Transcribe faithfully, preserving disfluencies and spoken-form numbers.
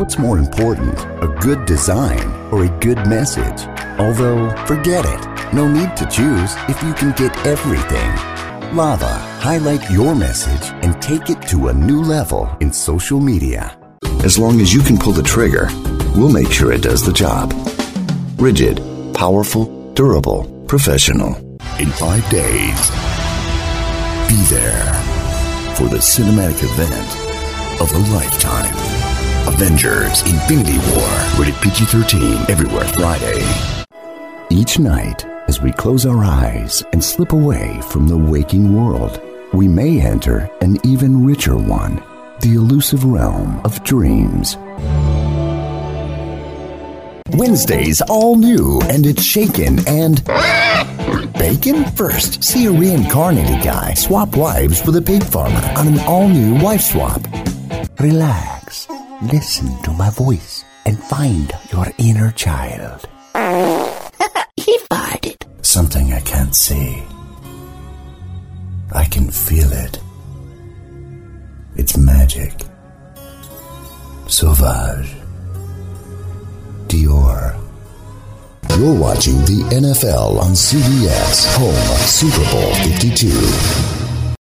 What's more important, a good design or a good message? Although, forget it. No need to choose if you can get everything. Lava, highlight your message and take it to a new level in social media. As long as you can pull the trigger, we'll make sure it does the job. Rigid, powerful, durable, professional. In five days, be there for the cinematic event of a lifetime. Avengers Infinity War. Rated P G thirteen. Everywhere Friday. Each night, as we close our eyes and slip away from the waking world, we may enter an even richer one, the elusive realm of dreams. Wednesday's all new, and it's shaken and bacon? First, see a reincarnated guy swap wives with a pig farmer on an all-new wife swap. Relax, listen to my voice, and find your inner child. He farted. Something I can't see. I can feel it. It's magic. Sauvage. Dior. You're watching the N F L on C B S, home of Super Bowl fifty-two.